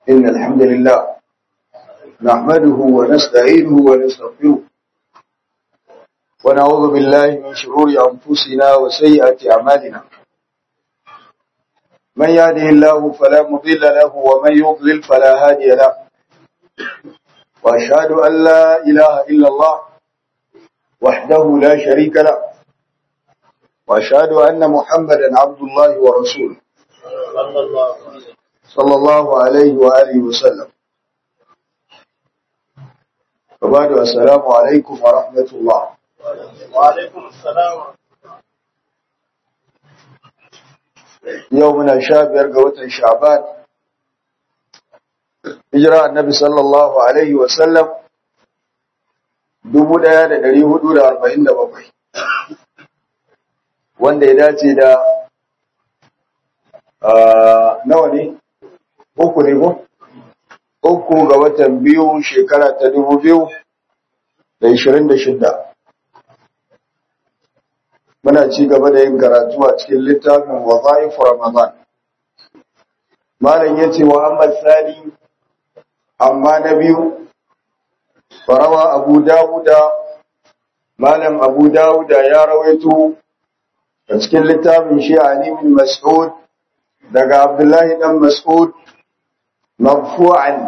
إن الحمد لله نحمده ونستعينه ونستغفره ونعوذ بالله من شرور أنفسنا وسيئات أعمالنا من يهده الله فلا مضل له ومن يضلل فلا هادي له وأشهد أن لا إله إلا الله وحده لا شريك له وأشهد أن محمدا عبد الله ورسوله صلى الله عليه وآله وسلم. وبعد السلام عليكم ورحمة الله. وعليكم السلام. يومنا شابير قوة شعبان هجرة النبي صلى الله عليه وسلم 1447 wanda ya dace da nawa ne? Uku ne ko? Uku ga watan biyu shekara ta 2026. Muna ci gaba da yin karatu a cikin littafin Wazaif Ramadan. Malam yace wa Ahmad Sani amma na biyu farawa Abu Dawuda Malam Abu Dawuda ya rawaito a cikin littafin shi Ali bin Mas'ud daga Abdullahi dan Mas'ud marfu'an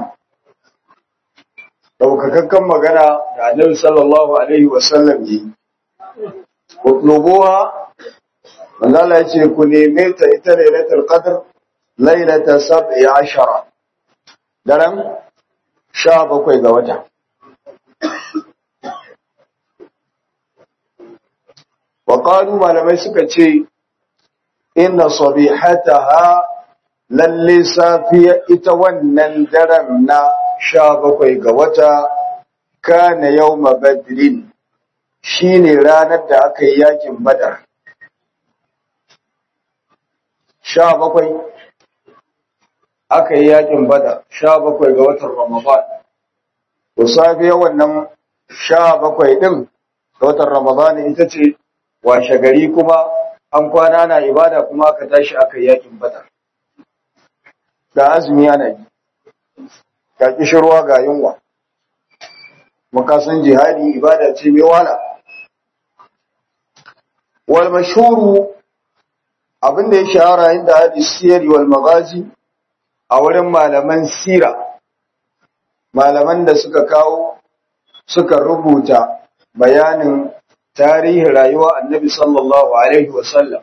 daukakakken magana da Annabi sallallahu alaihi wasallam yi utlubuha Allah ya ce ku neme ta ita lailatul qadr lailata 17 daren 17 ga wata wa qalu malamai suka ce inna sabihataha lalle safiya ita wannan daren na 17 ga wata kana yawma badrin shine ranar da aka yi yakin badar 17 aka yi yakin badar 17 ga watan ramadan to safiya wannan 17 din ga watan ramadan ita ce washe gari kuma an kwana na ibada kuma aka tashi aka yi yakin badar da azumi ana yi ga kishirwa ga yunwa makasan jihadi ibada ce mai wala wal mashhuru abinda ya shahara inda hadisi siyari wal magazi a wurin malaman sira malaman da suka kawo suka rubuta bayanin tarihin rayuwa annabi sallallahu alaihi wasallam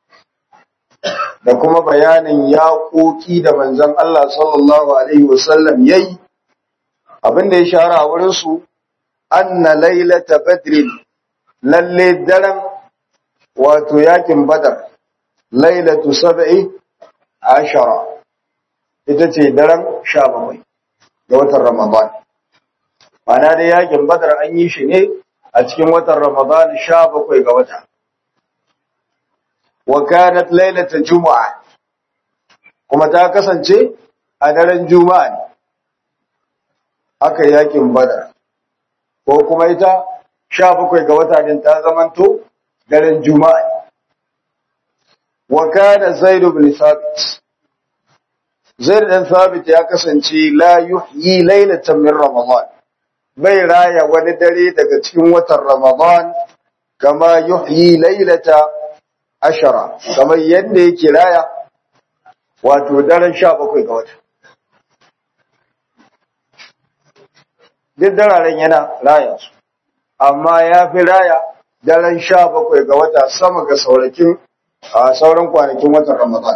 da kuma bayanin yaƙoƙi da manzon Allah sallallahu alaihi wasallam yayi abinda ya shahara a wurin su anna lailata badrin lalle daren wato yakin badar lailatu 17 ita ce daren 17 ga watan ramadan ana da yakin badar an yi shi ne a cikin watan ramadan 17 ga wata wa kanat lailata juma'a kuma ta kasance a daren juma'a ne aka yakin badar ko kuma ita 17 ga wata din ta zamanto daren juma'a ne wa kana zaid ibn thabit zaid ibn thabit ya kasance la yuhyi lailatan min ramadan bai raya wani dare daga cikin watan ramadan kama yuhyi lailata 10 kamar yadda yake raya wato daren 17 ga wata duk dararen yana raya su amma ya fi raya daren 17 ga wata sama ga sauran kwanakin watan Ramadan.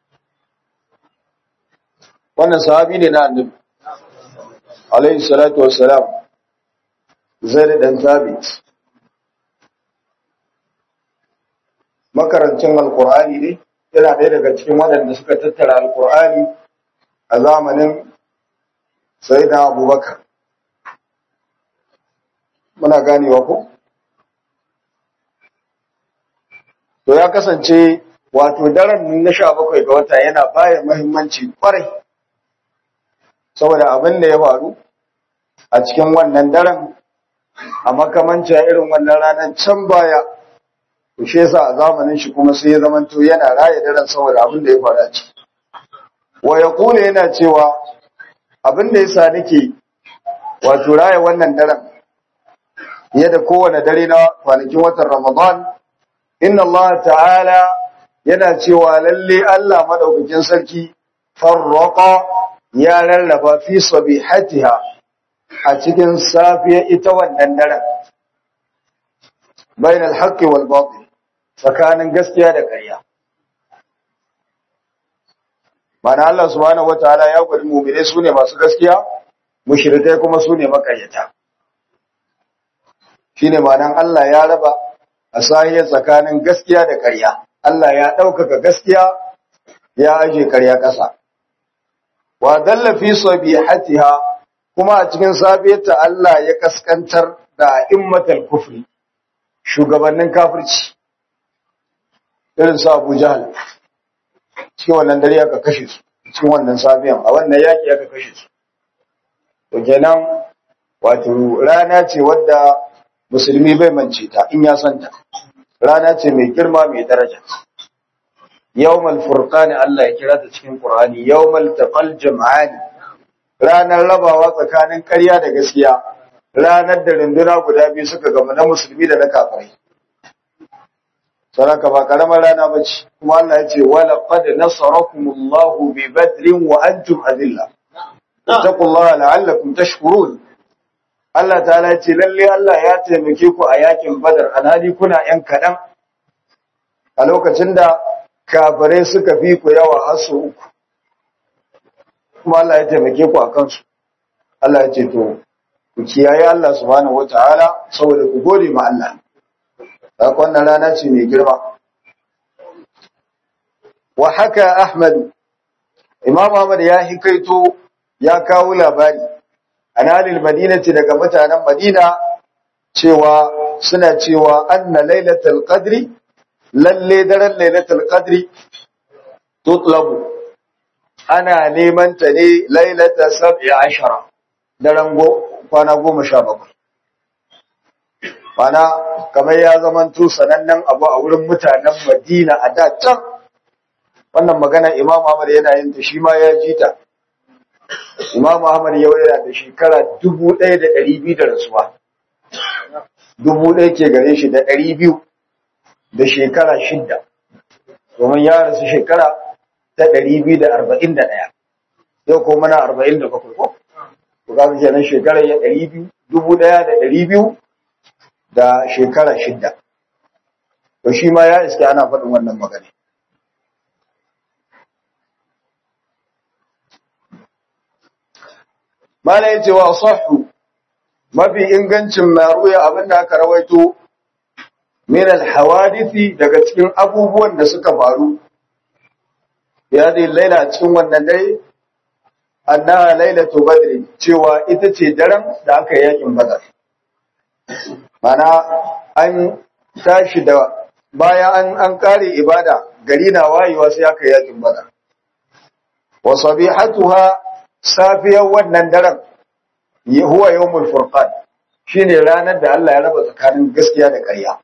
Wannan sahabi ne na annabi, alaihi salatu wassalam, Zaid dan Thabit. Makarancin Alƙur'ani ne, yana ɗaya daga cikin waɗanda suka tattara Alƙur'ani a zamanin Sayyidina Abubakar. Muna ganewa ko? To ya kasance wato daren na 17 ga wata yana bayar muhimmanci kwarai saboda abin da ya faru a cikin wannan daren a makamanci irin wannan ranar can baya to shi yasa a zamanin shi kuma sai ya zamanto yana raye daren saboda abin da ya faru a ciki wa yaqulu yana cewa abin da yasa nake wato raya wannan daren fiye da kowane dare na kwanakin watan Ramadan, inna Allah ta'ala yana cewa lalle Allah madaukakin sarki farraqa ya rarraba fi sabihatiha a cikin safiya ita wannan daren bainal haqqi wal batil, tsakanin gaskiya da ƙarya. Mana Allah subhanahu wataala ya gwada mu'mine sune masu gaskiya, mushrikai kuma sune makaryata. Shine ma'anan Allah ya raba a sahiyar tsakanin gaskiya da ƙarya. Allah ya ɗaukaka gaskiya ya aje ƙarya ƙasa. Wa dalla fi sabihatiha, kuma a cikin safiyarta Allah ya kaskantar da immatal kufri, shugabannin kafirci irin su Abu Jahl. Cikin wannan dare aka kashe su, cikin wannan safiyan a wannan yaki aka kashe su. To kenan wato rana ce wadda musulmi bai mance ta in ya santa. Rana ce mai girma mai daraja. Yawmal furqani Allah ya kira ta cikin Qur'ani, yawmal taqal jam'ani. Ranar rabawa tsakanin ƙarya da gaskiya, ranar da runduna guda biyu suka gama na musulmi da na kafirai. Saraka ba karamar rana bace, kuma Allah ya ce wala qad nasarakumullahu bi badrin wa antum adilla. Taqullaha la'allakum tashkurun. Allah ta'ala ya ce lalle Allah ya taimake ku a yakin Badar, alhali kuna yan kadan. A lokacin da kafirai suka fi ku yawa har su uku. Kuma Allah ya taimake ku a kansu. Allah ya ce to ku kiyaye Allah subhanahu wataala saboda ku gode ma Allah. Haka wannan rana ce mai girma. Wa haka Ahmad, Imam Ahmad ya hikaito ya kawo labari an halil madinati daga mutanen Madina cewa suna cewa anna lailatul qadri, lalle daren lailatul qadri tutlabu, ana neman ta ne lailata 17, daren kwana 17. Mana kamar ya zamanto sanannen abu a wurin mutanen Madina a da can. Wannan magana Imam Ahmad yana yin ta, shi ma ya ji ta. Imam Ahmad yau yana da shekara 1200 da rasuwa. 1000 ke gare shi da 200 da shekara 6. Domin ya rasu shekara ta 241. Yau ko muna 47 ko? Ku ga kenan shekara ya 200, 1200 da shekara 6. To shi ma ya iske ana faɗin wannan magana. Mala yace wa sahhu, mafi ingancin maruya abinda aka rawaito min al-hawadisi daga cikin abubuwan da suka faru ya dai laila cikin wannan dare, annaha lailatu badr, cewa ita ce daren da aka yi yakin badar. Mana an tashi da bayan an kare ibada, gari na wayewa sai aka yi yakin badar. Wa sabihatuha, safiyar wannan daren, huwa yawmul furqan, shine ranar da Allah ya raba tsakanin gaskiya da ƙarya.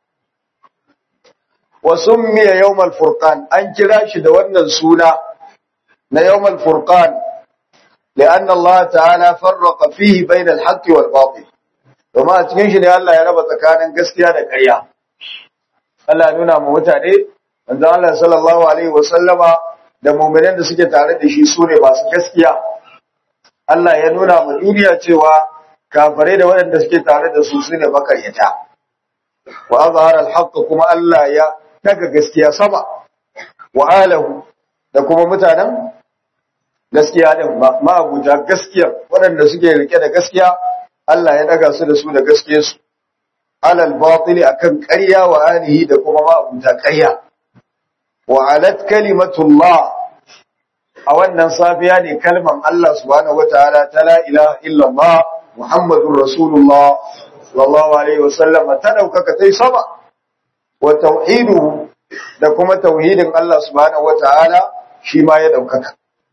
Wa summiya yawmul furqan, an kira shi da wannan suna na yawmul furqan لأن الله تعالى فرق فيه بين الحق والباطل. Domin a cikin shi ne Allah ya raba tsakanin gaskiya da ƙarya. Allah ya nuna mu mutane, manzon Allah sallallahu alaihi wasallama da mu'minan da suke tare da shi sune masu gaskiya. Allah ya nuna mu duniya cewa kafirai da waɗanda suke tare da su sune makaryata. Wa azhara al-haqq, kuma Allah ya daga gaskiya sama. Wa alahu, da kuma mutanen gaskiya din, ma'abuta gaskiya waɗanda suke rike da gaskiya, Allah ya daga su da su da gaskiyarsu. Alal batili, akan ƙarya, wa alihi, da kuma ma'abuta ƙarya. Wa alat kalimatullah, a wannan safiya ne kalman Allah subhanahu wataala ta la ilaha illallah Muhammadur Rasulullah sallallahu alaihi wasallam ta daukaka tai sama. Wa tauhidu, da kuma tauhidin Allah subhanahu wataala shi ma ya daukaka.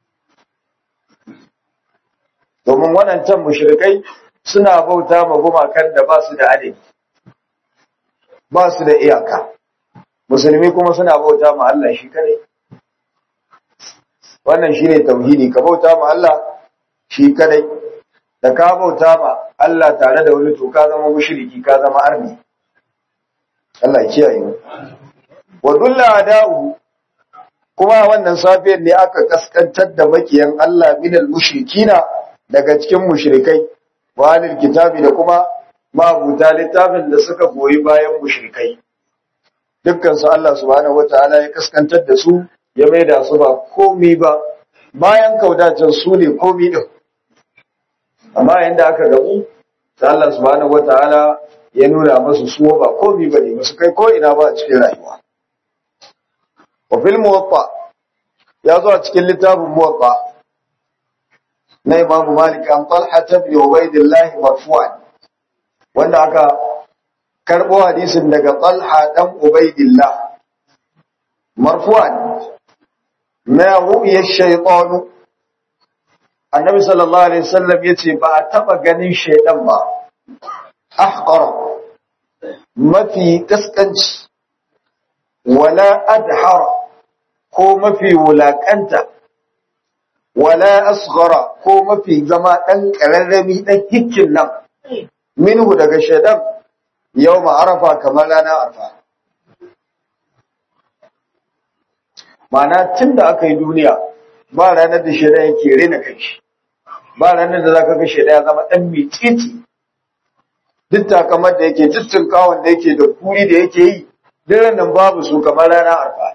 Domin waɗancan mushrikai suna bauta ma gumakan da ba su da adadi, ba su da iyaka. Musulmi kuma suna bauta ma Allah shi kadai. Wannan shine tauhidi, ka bauta ma Allah shi kadai da ka bauta ma Allah tare da wani to ka zama mushriki ka zama arni Allah ya kiyaye mu wa dulla ada'u kuma wannan safiyar ne aka kaskantar da makiyan Allah minal mushrikina daga cikin mushrikai wa alil kitabi da kuma mabuta littafin da suka goyi bayan mushrikai dukkan su Allah subhanahu wataala ya kaskantar da su ya maida su ba komi ba bayan kaudacin su ne komi din amma yanda aka gabu sai Allah subhanahu wataala ya nuna musu su ba komi bane musu kai ko ina ba a cikin rayuwa wa fil muwatta ya zo a cikin littafin muwatta na Imam Malik an Talha ibn Ubaydillah marfu'an wanda aka karbo hadisin daga Talha dan Ubaydillah marfu'an ma ru'ya ash-shaytan annabi sallallahu alaihi wasallam yace ba a taba ganin shaytan ba ahqara mafi kaskanci wala adhara ko mafi wulakanta wala asghara ko mafi zama dan kararrami dan hikkin nan minhu daga shaytan yawma arafa kamar ranar arfa ma'ana tunda aka yi duniya ba ranar da shaytan yake rena kai ba ranar da zaka ga shaytan ya zama dan mitsitsi duk takamar da yake duk kawon da yake da kuri da yake yi duk nan babu su kamar ranar arfa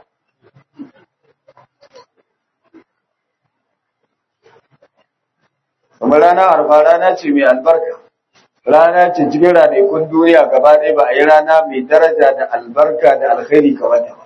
kuma rana arfa rana ce mai albarka rana ce cikin ranakun duniya gaba ɗaya ba a yi rana mai daraja da albarka da alkhairi kamar ta ba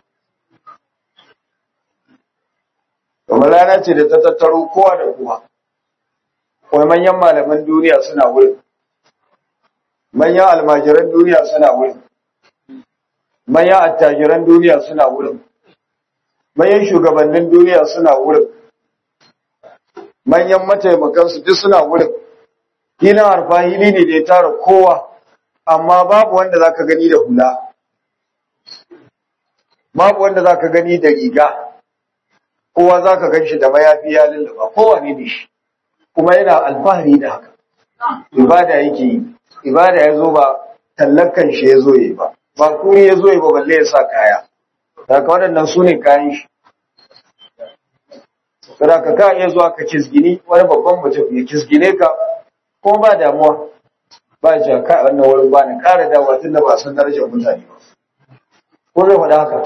kuma rana ce da ta tattaro kowa da kowa kuma manyan malaman duniya suna wurin manyan almajiran duniya suna wurin manyan attajiran duniya suna wurin manyan shugabannin duniya suna wurin manyan mataimakansu duk suna wurin hilin arfa hili ne da ya tara kowa amma babu wanda zaka gani da hula babu wanda zaka gani da riga kowa zaka ganshi da mayafi ya lullaba kowa ne shi kuma yana alfahari da haka ibada yake yi ibada ya zo ba tallakan shi ya zo yi ba ba kuri ya zo yi ba balle ya sa kaya daga waɗannan su ne kayan shi kada ka iya zuwa ka kisgini wani babban mutum ya kisgine ka ko ba damuwa ba ja ka wannan wurin ba ni ƙara dawa tun da ba san darajar mutane ba ko zai faɗa haka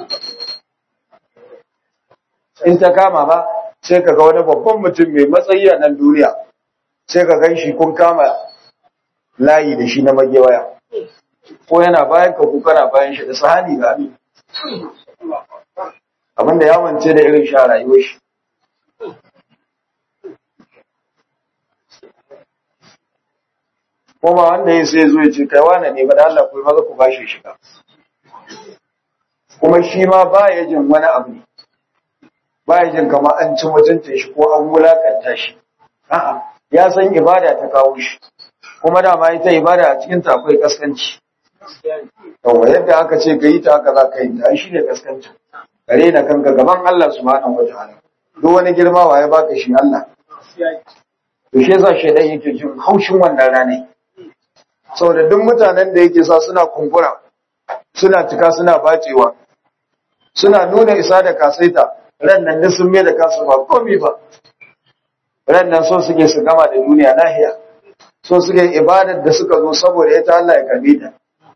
in ta kama ba sai ka ga wani babban mutum mai matsayi a nan duniya sai ka gan shi kun kama layi da shi na magewaya ko yana bayan ka ko kana bayan shi da sahani ga abin abinda ya mance da irin sha rayuwar shi kuma wanda ya sai zo ya ce kai wane ne ba da Allah ku maza ku bashi shiga kuma shi ma ba ya jin wani abu ne ba ya jin kamar an ci mutuncin shi ko an wulakanta shi a'a ya san ibada ta kawo shi kuma dama ita ibada a cikin ta akwai kaskanci yawa yadda aka ce ka yi ta haka za ka yi ta shi ne kaskanci kare na kanka gaban Allah subhanahu wataala duk wani girma wa ya baka shi Allah to shi yasa shedan yake jin haushin wannan ranar saboda duk mutanen da yake sa suna kumbura suna cika suna bacewa suna nuna isa da kasaita ran nan sun mai da kasu ba komai ba ran nan so suke su gama da duniya lahiya so suke ibadar da suka zo saboda ita Allah ya karbe ta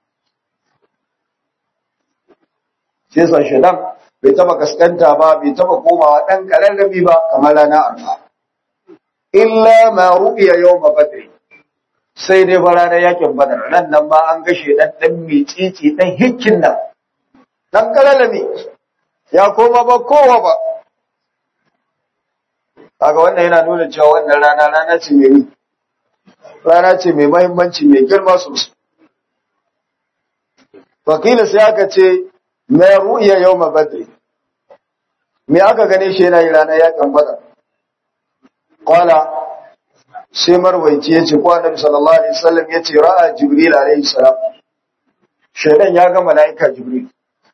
sai sa shedan bai taba kaskanta ba bai taba komawa dan kararrabi ba kamar rana arfa illa ma ru'ya yawm badr sai dai bara da yakin badar nan nan ba an gashe dan mitsitsi dan hikkin nan dan kalalami ya koma ba kowa ba kaga wannan yana nuna cewa wannan rana ce mai muhimmanci mai girma sosai wakila sai aka ce mai ru'ya yawm badr me aka gane shi yana yi ranar yakin badar qala sai marwaici ya ce ko annabi sallallahu alaihi wasallam ya ce ra'a jibril alaihi salam shaydan ya ga malaika jibril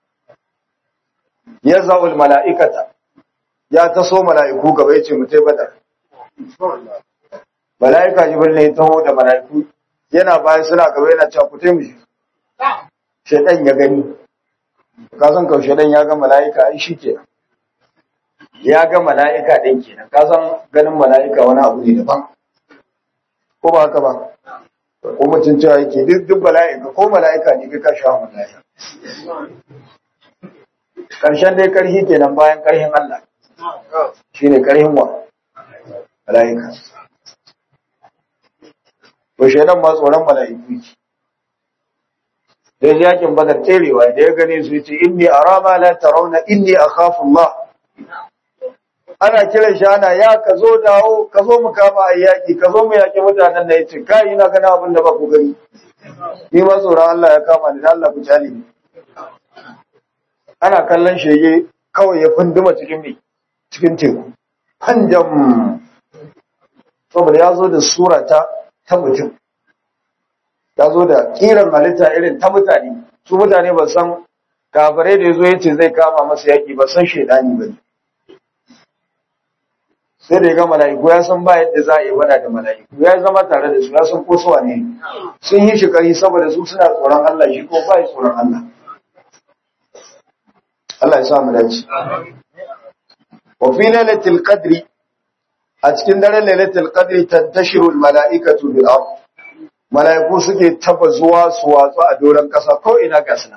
ya zaul malaikata ya taso malaiku gaba yace mutai badar mala'ika jibril ne ya taho da mala'iku yana bayan suna gaba yana cewa ku taimu shaitan ya gani ka san kawai shaitan ya ga mala'ika ai shi kenan ya ga mala'ika ɗin kenan ka san ganin mala'ika wani abu ne daban ko ba haka ba ko mutum cewa yake duk mala'ika ko mala'ika ne ka sha mala'ika karshen dai karhi kenan bayan karhin Allah shine karhin wa mala'ika to shaitan ma tsoron mala'iku ce da yakin badar terewa da ya gane su yace inni arama la tarawna inni akhafu Allah ana kiran shi ana ya ka zo dawo ka zo mu kama ayyaki ka zo mu yaki mutanen da yace kai ina gana abin da ba ku gani ni ma tsoron Allah ya kama ni da Allah ku jali ni ana kallon shege kawai ya funduma cikin teku hanjam saboda ya zo da sura ta mutum ya zo da kiran halitta irin ta mutane su mutane ba san kafirai da ya zo yace zai kama masa yaki ba san shedani ba sai da ya ga mala'iku ya san ba yadda za a yi bada da mala'iku ya zama tare da su ya san ko suwa ne sun yi shi kari saboda su suna tsoron Allah shi ko ba tsoron Allah Allah ya sa mu dace wa fi lailatul qadri a cikin daren lailatul qadri tantashiru al mala'ikatu bil ard mala'iku suke taba zuwa su watsu a doron kasa ko ina ga sunan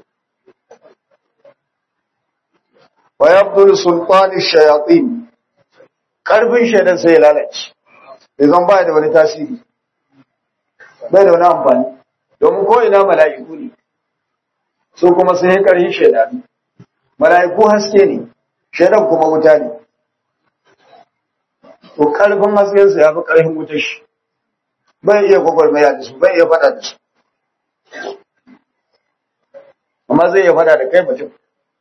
wa yabdul sultan ash-shayatin karfin shaidan sai ya lalace idan ba da wani tasiri bai da wani amfani domin ko ina mala'iku ne su kuma sai ya karhin shaidan mala'iku haske ne shaidan kuma wuta ne to karfin haskensa ya fi karfin wutar shi bai iya gwagwarmaya da su bai iya fada da su amma zai iya fada da kai mutum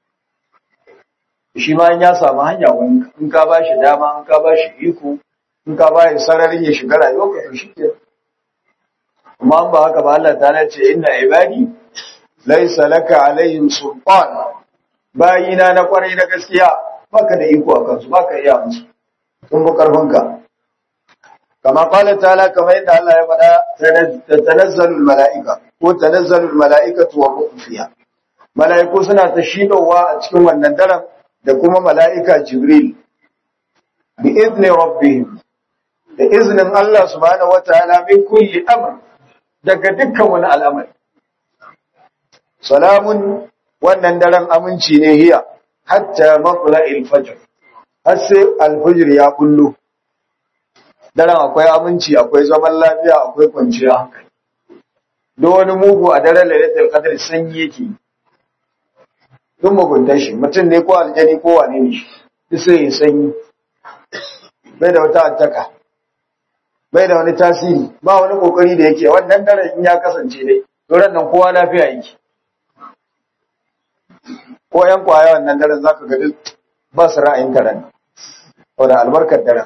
shi ma ya samu hanya wani in ka ba shi dama in ka ba shi iko in ka ba shi sararin ya shiga rayuwa ka to shike amma an ba haka ba Allah ta ce inna ibadi laysa laka alaihim sultan bayina na kwarai na gaskiya baka da iko akan su baka iya musu sun bu karfin ka kama qala ta'ala kamar yadda Allah ya faɗa tanazzalul mala'ika ko tanazzalul mala'ikatu wa ruhu fiha mala'iku suna ta shidowa a cikin wannan daren da kuma mala'ika Jibril, bi izini rabbihim, da izinin Allah subhanahu wa ta'ala min kulli amr daga dukkan wani al'amari. Salamun wannan daren aminci ne hiya, hatta matsala ilfajir, har sai alfajir ya kullu. Daren akwai aminci, akwai zaman lafiya, akwai kwanciya hankali. Don wani mugu a daren lailatul qadr sanyi yake duk muguntar shi mutum ne ko aljani ko wane ne shi duk sai ya sanyi bai da wata attaka bai da wani tasiri ba wani kokari da yake wannan daren in ya kasance dai doran nan kowa lafiya yake ko yan kwaya wannan daren zaka ga duk ba su ra'ayin karen wanda albarkar daren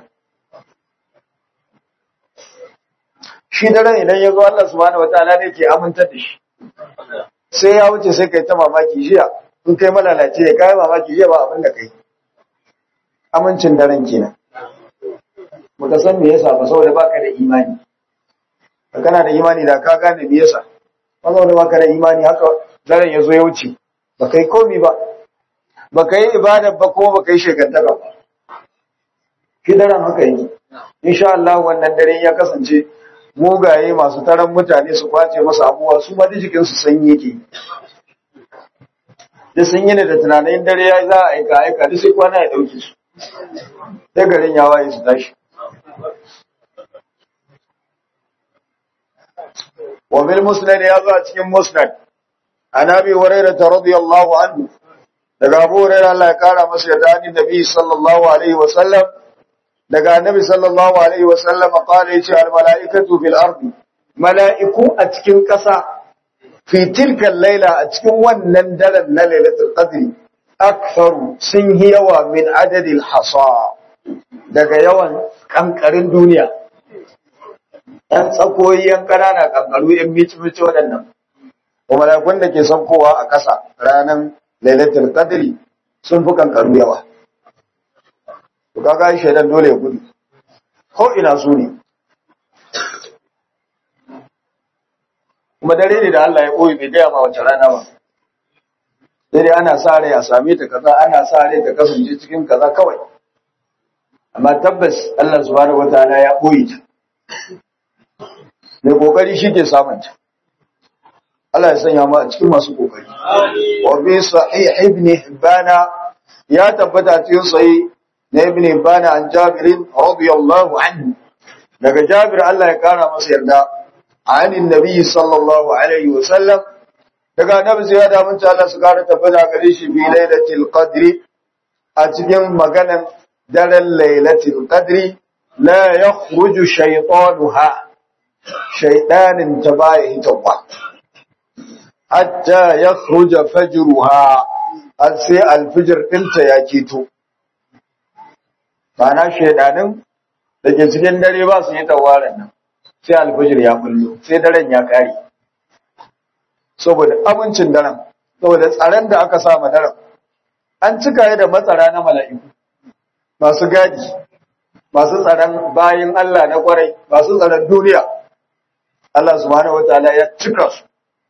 shi daren idan ya zo Allah subhanahu wataala ne ke amintar da shi sai ya wuce sai kai ta mamaki jiya in kai malalace ya kai mamaki jiya ba abin da kai amincin daren kenan muka san me yasa ba saboda baka da imani kana da imani da ka gane me yasa ba saboda baka da imani haka daren ya zo ya wuce ba kai komi ba ba kai ibada ba ko ba kai shekantaka ba shi daren haka yake insha Allah wannan dare ya kasance mugaye masu taron mutane su kwace masa abuwa su ma jikinsu sanyi yake da sun yi da tunanin dare ya za a aika da sai kwana ya dauke su sai garin ya waye su tashi wa bil musnad ya zo a cikin musnad an abi hurairah radiyallahu anhu daga abu hurairah Allah ya kara masa yarda annabi sallallahu alaihi wa sallam daga annabi sallallahu alaihi wa sallam qala yace al malaikatu fil ardi malaiku a cikin kasa fi tilka laila a cikin wannan daren na lailatul qadri aktharu sun yi yawa min adadil hasa daga yawan kankarin duniya ɗan tsakoyi yan ƙanana kankaru yan mici-mici waɗannan kuma malakun da ke saukowa a ƙasa ranar lailatul qadri sun fi kankaru yawa to kaga shaidan dole ya gudu ko ina su ne kuma dare ne da Allah ya koyi bai gaya ma wace rana ba. Dare ana sa rai a same ta kaza, ana sa rai ta kasance cikin kaza kawai. Amma tabbas Allah subhanahu wataala ya koyi ta. Mai kokari shi ke samun ta. Allah ya sanya mu a cikin masu kokari. Wa bi sahih ibn Hibban ya tabbata cikin sahih na ibn Hibban an Jabir radiyallahu anhu. Daga Jabir Allah ya kara masa yarda. An annabi sallallahu alaihi wasallam daga annabi sai ya da mun Allah su kara tabbata gare shi bi lailatul qadri a cikin maganan daren lailatul qadri la yakhruju shaytanuha shaytanin tabaya hitawa hatta yakhruja fajruha sai alfijir dinta ya keto bana shaydanin dake cikin dare ba su yi tawaran nan sai alfijir ya bullo sai daren ya kare saboda abincin daren saboda tsaron da aka sa ma daren an cika ya da matsara na mala'iku masu gadi masu tsaron bayin Allah na kwarai masu tsaron duniya Allah subhanahu wataala ya cika su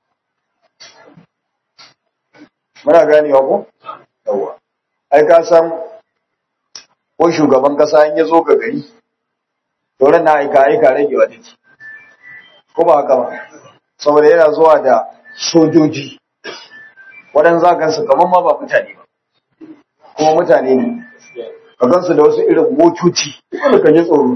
muna ganewa ko yawa ai ka san ko shugaban kasa in ya zo ga gari to ran na aika ragewa take ko ba haka ba saboda yana zuwa da sojoji waɗanda za ka su kamar ma ba mutane ba kuma mutane ne ka gansu da wasu irin motoci wanda ka ji tsoro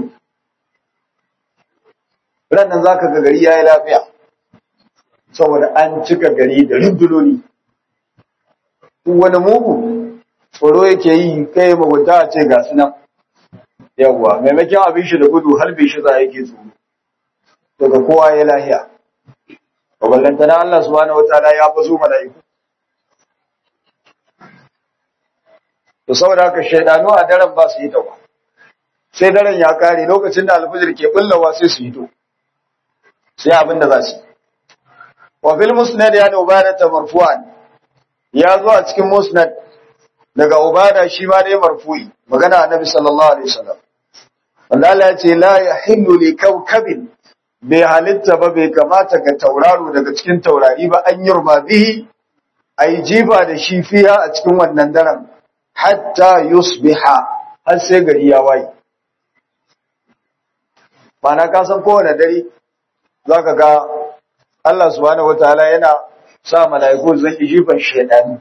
ran nan za ka ga gari ya yi lafiya saboda an cika gari da rundunoni duk wani mugu tsoro yake yi kai mugunta a ce ga su nan yawwa maimakon abin shi da gudu halbe shi za yake tsoro daga kowa ya lahiya ballantana Allah subhanahu wataala ya faso mala'iku to saboda haka shaydanu a daren ba su yi ta ba sai daren ya kare lokacin da alfajir ke bullawa sai su yi to sai abinda za su wa fil musnad ya da ubada marfu'an ya zo a cikin musnad daga ubada shi ma dai marfu'i magana annabi sallallahu alaihi wasallam wanda Allah ya ce la yahillu li kawkabin bai halitta ba bai kamata ga tauraro daga cikin taurari ba an yurma bihi ai jiba da shi fiya a cikin wannan daren hatta yusbiha har sai gari ya waye mana ka san kowane dare zaka ga Allah subhanahu wataala yana sa mala'iku zan jifan shedani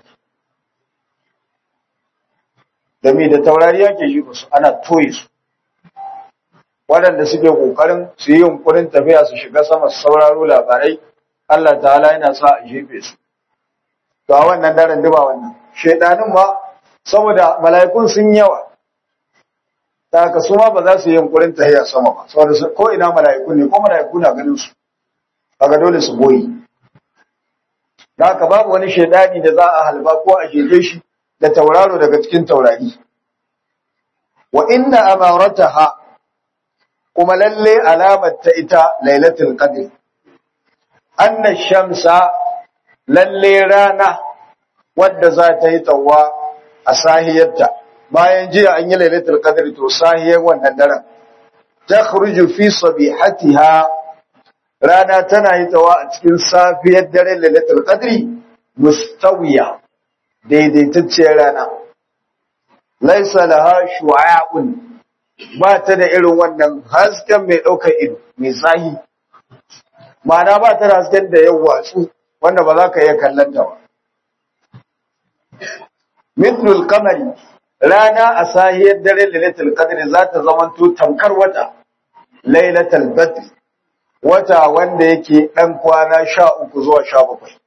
da me da taurari yake jifa su ana toye su waɗanda suke ƙoƙarin su yi yunƙurin tafiya su shiga sama su sauraro labarai, Allah ta'ala yana sa a jefe su. To a wannan daren duba wannan, shaidanin ma saboda mala'ikun sun yawa, ta haka su ma ba za su yi yunƙurin tafiya sama ba, saboda ko ina mala'iku ne, ko mala'iku na ganin su, kaga dole su boye. Da haka babu wani shaidani da za a halba ko a jeje shi da tauraro daga cikin taurari. Wa inna amarataha kuma lalle alamar ta ita lailatul qadr anna shamsa lalle rana wadda za ta yi tawwa a sahiyarta bayan jiya an yi lailatul qadr to sahiyar wannan daren takhruju fi sabihatiha rana tana yi tawwa a cikin safiyar daren lailatul qadr mustawiya daidaitacciyar rana laysa laha shu'a'un ba ta da irin wannan hasken mai ɗaukar ido mai tsahi ma'ana ba ta da hasken da ya watsu wanda ba za ka iya kallon ta ba mithlul qamari rana a sahiyar dare lailatul qadr za ta zamanto tamkar wata lailatul badr wata wanda yake dan kwana 13 zuwa 17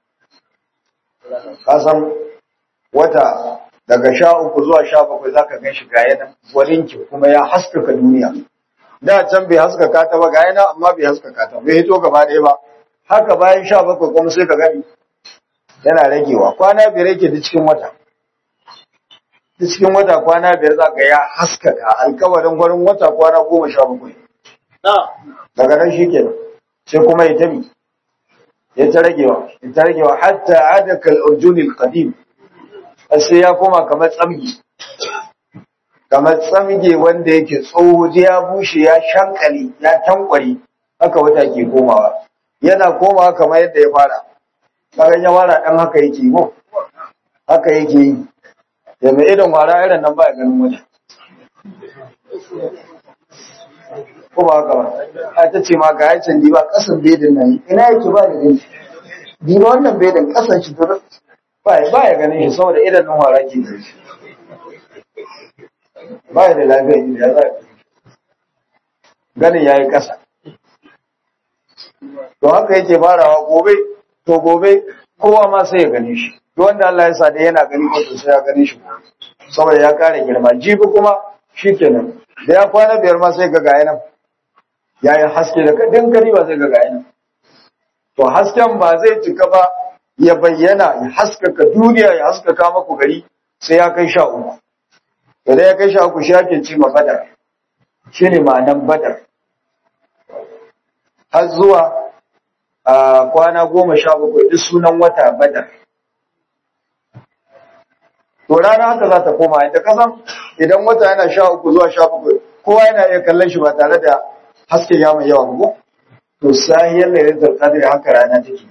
kasan wata daga 13 zuwa 17 zaka gan shi ga yana walinki kuma ya haskaka duniya da can bai haskaka ta ba ga yana amma bai haskaka ta bai hito gaba ɗaya ba haka bayan 17 kuma sai ka gani yana ragewa kwana biyar yake da cikin wata cikin wata kwana biyar zaka ya haskaka alkawarin gurin wata kwana 17 daga nan shikenan sai kuma ya tabi ya ta ragewa hatta adaka al-urjunil qadim sai ya koma kamar tsamge wanda yake tsoho ya bushe ya shankali ya tankware haka wata ke komawa yana komawa kamar yadda ya fara. Kagan ya fara ɗan haka yake yi, haka yake yi, da mai idan fara irin nan ba ya ganin wajen. Ko ba haka ba, a ta ce ma ga yacin diba ƙasan bedin nan, ina yake ba da gani. Diba wannan bedin ƙasan shi ba ya ganin shi saboda idan nan fara ke da shi. Ba ya da lafiya ne ya za ganin ya yi ƙasa. To haka yake farawa gobe kowa ma sai ya gane shi. Duk wanda Allah ya sa da yana gani ko sai ya gane shi saboda ya kare girma. Jibi kuma shikenan. Da ya kwana 5 ma sai ga gaya nan. Yayi haske da kadin kari ba sai ga gaya nan. To hasken ba zai cika ba ya bayyana ya haskaka duniya ya haskaka maku gari sai ya kai 13. Idan ya kai 13 shi ake ce ma Badar. Shine ma'anan Badar. Har zuwa kwana 17 duk sunan wata Badar. To rana haka za ta koma ita kasan idan wata yana 13 zuwa 17 kowa yana iya kallon shi ba tare da haske ya mai yawa ba. To sahiyar lailatul qadr haka rana take.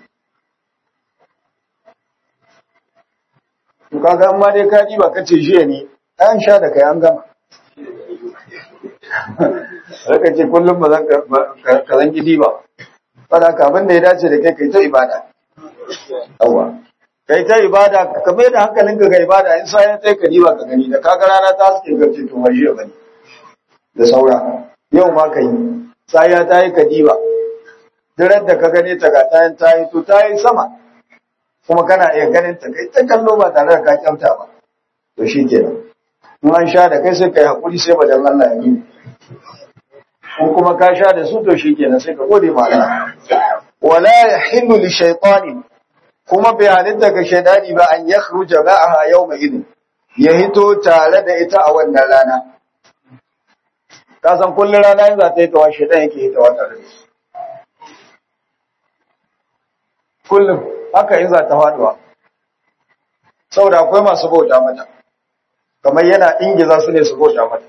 To kaga amma dai ka ba kace jiya ne an sha da kai an gama. Raka ce kullum ba zan ka zan gidi ba. Fara ka abin da ya dace da kai ta ibada. Yawa. Kai ta ibada ka mai da hankalinka ga ibada in sai sai ka diba ka gani da kaga rana ta suke garce to ba jiya bane. Da saura yau ma kai sai ya tayi ka diba. Dirar da ka gane ta ga tayin tayi to tayi sama. Kuma kana iya ganin ta kai ta kallo ba tare da ka kyauta ba. To shikenan. In an sha da kai sai kai hakuri sai badan Allah ya yi. In kuma ka sha da su to shikenan sai ka gode ma Allah. Wala yahillu li shaytanin kuma bai halitta ga shaydani ba an yakhruja ma'aha yawma idin ya hito tare da ita a wannan rana. Ka san kullun rana in za ta yi tawa shaydan yake hitawa tare da shi. Kullum haka in za ta faduwa. Saboda akwai masu bauta mata. Kamar yana ingiza su ne su bauta mata.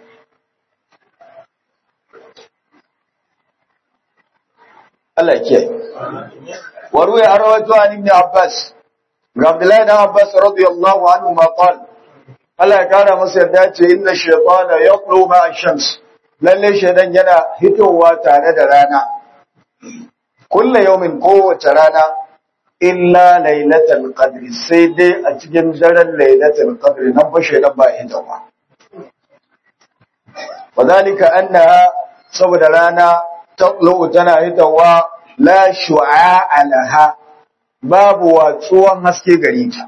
Allah ya kiyaye. Wa ruwa arwatu an ibn Abbas. Ga Abdullahi dan Abbas radiyallahu anhu ma qala. Allah ya kara masa yarda ce inna shaytana yaqlu ma ash-shams. Lalle shaytan yana hitowa tare da rana. Kullu yawmin kowace rana illa lailatul qadr sai dai a cikin daren lailatul qadr nan fa shaytan ba hitowa. Wadalika annaha saboda rana taqlu tana hitawa la shu'a laha babu watsuwan haske gare ta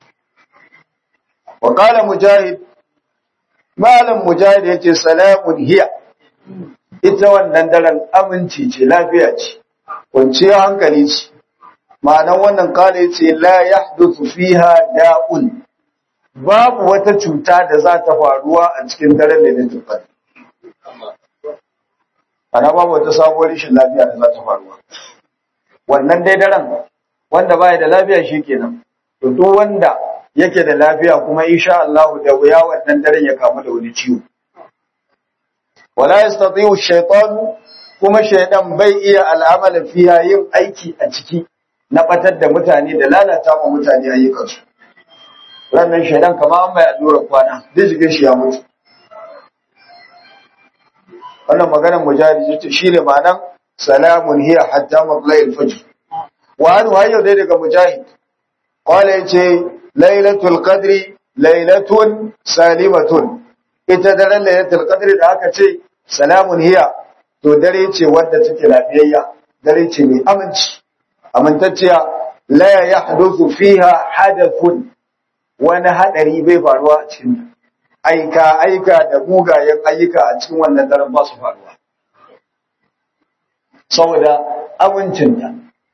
wa qala mujahid malam mujahid yace salamun hiya ita wannan daren aminci ce lafiya ce kwanciyar hankali ce ma'anan wannan kala yace la yahduthu fiha da'un babu wata cuta da za ta faruwa a cikin daren lailatul qadr ana babu wata sabuwar rashin lafiya da za ta faruwa wannan dai daren wanda baya da lafiya shikenan to duk wanda yake da lafiya kuma insha Allah da wuya wannan daren ya kamu da wani ciwo wala yastati'u ash-shaytan kuma shaydan bai iya al'amala fiya yin aiki a ciki na batar da mutane da lalata wa mutane ayyukansu wannan shaydan kamar an bai allura kwana duk jikin shi ya mutu wannan maganar mujahid shine ma'anan salamun hiya hatta matla'il fajr wa an wayo dai daga mujahid qala yace lailatul qadri lailatun salimatun ita daren lailatul qadri da aka ce salamun hiya to dare ce wadda take lafiyayya dare ce mai aminci amintacciya la yahduthu fiha hadathun wani hadari bai faruwa a cikin aika da mugayen ayyuka a cikin wannan daren ba su faruwa saboda amincinta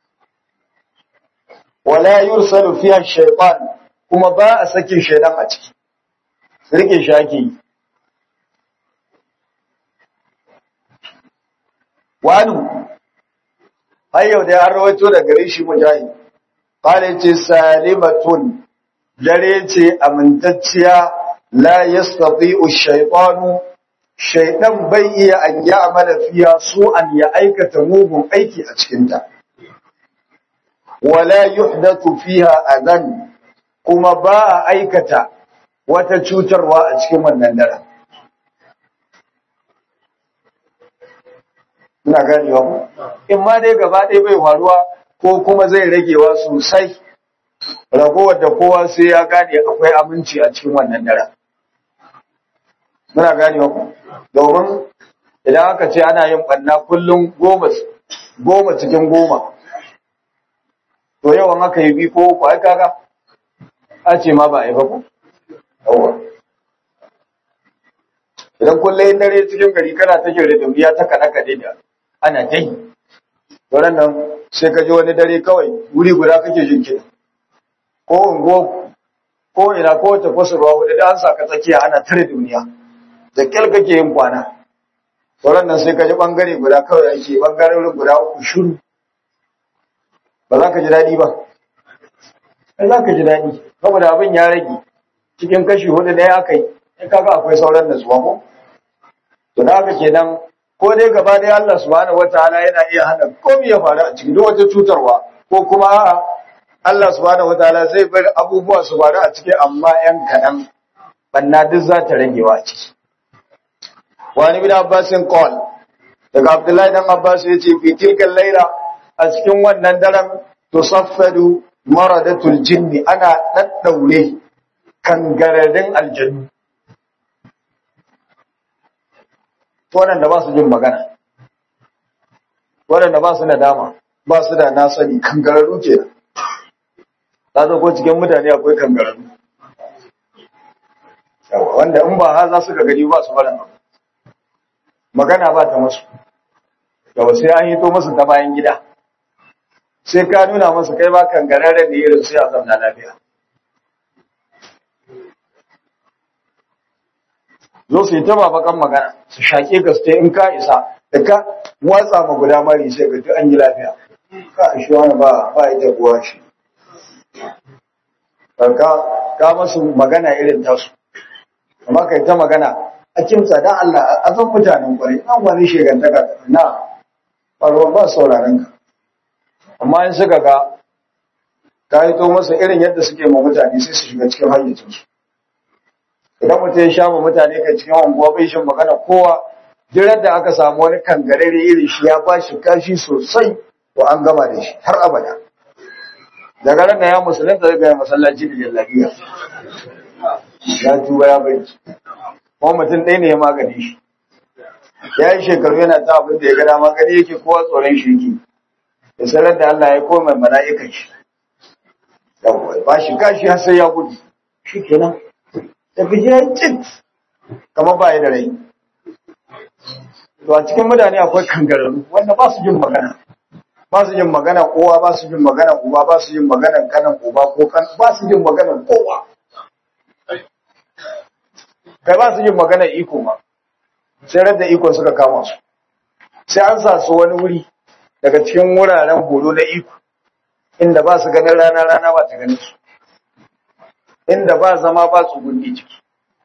wala yursalu fiha shaytan kuma ba a sakin shaydan a ciki rike shi ake yi wani har yau da an rawaito da gare shi mujahid qala ce salimatun dare ce amintacciya la yastati'u ash-shaytanu shaytan bai iya an ya'mala fiha su'an ya aikata mugun aiki a cikin ta wala yuhdathu fiha adan kuma ba a aikata wata cutarwa a cikin wannan daren. Ina ganewa ku? In ma dai gaba ɗaya bai faruwa ko kuma zai ragewa sosai, ragowar da kowa sai ya gane akwai aminci a cikin wannan daren. Muna ganewa ku? Domin idan aka ce ana yin ɓanna kullum goma cikin goma, to yawan aka yi bi ko uku ai kaga a ce ma ba a yi ba ku? Yawwa. Idan kullum dare cikin gari kana ta jere da biya ta kaɗe-kaɗe da ana ta yi, wurin nan sai ka ji wani dare kawai wuri guda kake jin kiɗa, ko unguwa ko ina ko wata kusurwa wadda da an sa ka tsakiya ana tare duniya, da kyal kake yin kwana. Wurin nan sai ka ji ɓangare guda kawai ake ɓangarorin guda uku shuru, ba za ka ji daɗi ba. Ai za ka ji daɗi, saboda abin ya rage cikin kashi hudu ɗaya aka yi, in kaga akwai sauran natsuwa ko? To da haka kenan ko dai gaba ɗaya Allah subhanahu wataala yana iya hana komai ya faru a cikin duk wata cutarwa, ko kuma a'a Allah subhanahu wataala zai bar abubuwa su faru a ciki amma ‘yan kaɗan, banna duk za ta ragewa a ciki. Wani bin Abbasin qal daga Abdullahi dan Abbas ya ce fi tilkan laila a cikin wannan daren tusaffadu maradatul jinni ana daddaure kangararin aljannu. Waɗanda ba su jin magana, waɗanda ba su nadama, ba su da na sani kangararru ke nan. Ta zo ko cikin mutane akwai kangararru. Wanda in ba ha za su ga gani ba su barin abu. Magana ba ta masu. Yau sai an hito masu ta bayan gida. Sai ka nuna masu kai ba kangararren da irin sai a zamna lafiya. Zo su yi ta babakan magana, su shaƙe ka su in ka isa, da ka watsa ma guda mari sai ka an yi lafiya. Ka shi wani ba yi tabuwa shi. Ka masu magana irin tasu. Amma ka yi ta magana, a kimsa don Allah a zan mutanen kwarai, an wani shegantaka na faruwa ba sauraron ka. Amma in suka ka yi to masa irin yadda suke ma mutane sai su shiga cikin hayyacinsu. Idan mutum ya sha ma mutane kai cikin unguwa bai shin magana kowa, jirar da aka samu wani kangarare irin shi ya ba shi kashi sosai, to an gama da shi har abada. Daga ran da ya musulunta zai ga masallaci da jallabiya. Ya tuba ya bai. Kuma mutum ɗaya ne ya magani shi. Ya yi shekaru yana ta abin da ya gada magani yake kowa tsoron shi yake. Da sanar da Allah ya koma mala'ikan shi. Yawwa ba shi kashi har sai ya gudu. Shi kenan. Tafi ya yi cit kamar ba ya da rai. To a cikin mutane akwai kangararru wanda ba su jin magana. Ba su jin magana kowa, ba su jin magana uba, ba su jin magana kanan uba ko kan, ba su jin magana kowa. Kai ba su jin magana iko ma. Sai radda iko suka kama su. Sai an sa su wani wuri daga cikin wuraren horo na iko inda ba su ganin rana ba ta ganin su. Inda ba zama ba tsugunni ciki.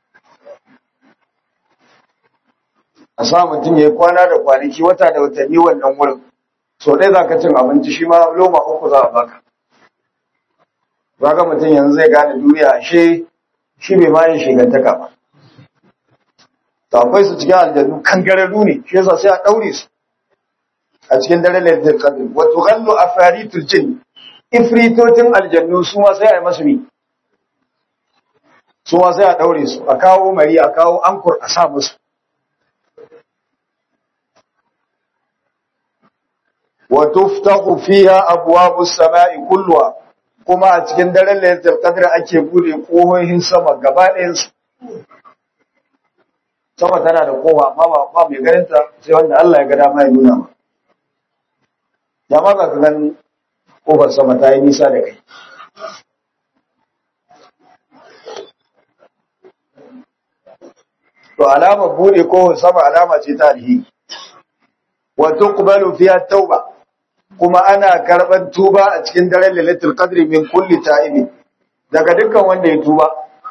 A sa mutum ya yi kwana da kwanaki wata da watanni wannan wurin, so ɗaya za ka cin abinci shi ma loma uku za a baka. Ba ga mutum yanzu zai gane duniya shi bai ma yin shigantaka ba. Ta akwai su cikin aljannu kangararru ne, shi yasa sai a ɗaure su a cikin dare da kadin. Wato gallo a faritul jin, ifritotin aljannu su ma sai a yi masu mi. Su ma sai a ɗaure su, a kawo mari, a kawo ankur a sa musu. Wa tuftahu fiha abwabus sama'i kulluha, kuma a cikin daren Lailatul Qadr ake bude kohohin sama gaba ɗayan su. Sama tana da kowa amma ba mai ganin ta sai wanda Allah ya ga dama ya nuna ma. Jama'a ka ganin kofar sama ta yi nisa da kai. To alama bude kohon sama alama ce ta alheri. Wa tuqbalu fiha tauba, kuma ana karban tuba a cikin daren Lailatul Qadr min kulli ta'ibin, daga dukkan wanda ya tuba.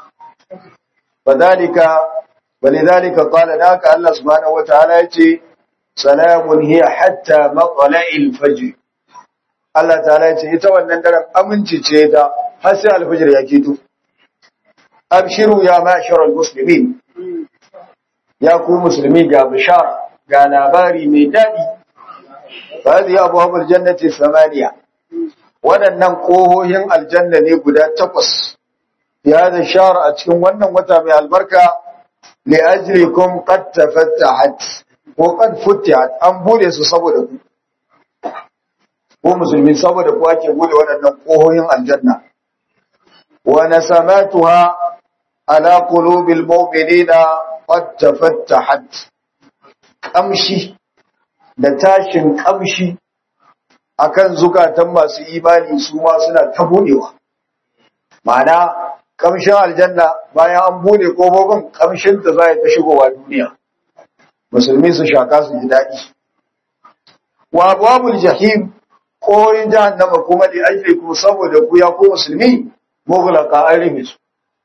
Walidhalika qala naka Allah subhanahu wa ta'ala yace salamun hiya hatta matla'il fajr. Allah ta'ala ya ce ita wannan daren aminci ce ta har sai alfijir ya keto. Abshiru ya ma'sharal muslimin, ya ku musulmi ga bishara ga labari mai daɗi. Fadi abwabul jannati samaniya, waɗannan ƙohohin aljanna ne guda 8 ya da shara a cikin wannan wata mai albarka. Li ajlikum qad tafattahat ko qad futihat, an bude su saboda ku ko musulmi, saboda ku ake bude waɗannan ƙohohin aljanna. Wa nasamatuha ala qulubil mu'minina qad tafattahat, kamshi da tashin kamshi akan zukatan masu imani su ma suna ta budewa. Ma'ana kamshin aljanna bayan an bude kofofin, kamshin ta za ta shigowa duniya, musulmi su shaka su ji daɗi. Wa abwabul jahim, koyin jahannama kuma da ake ku saboda ku ya ku musulmi mughlaqa an rufe su.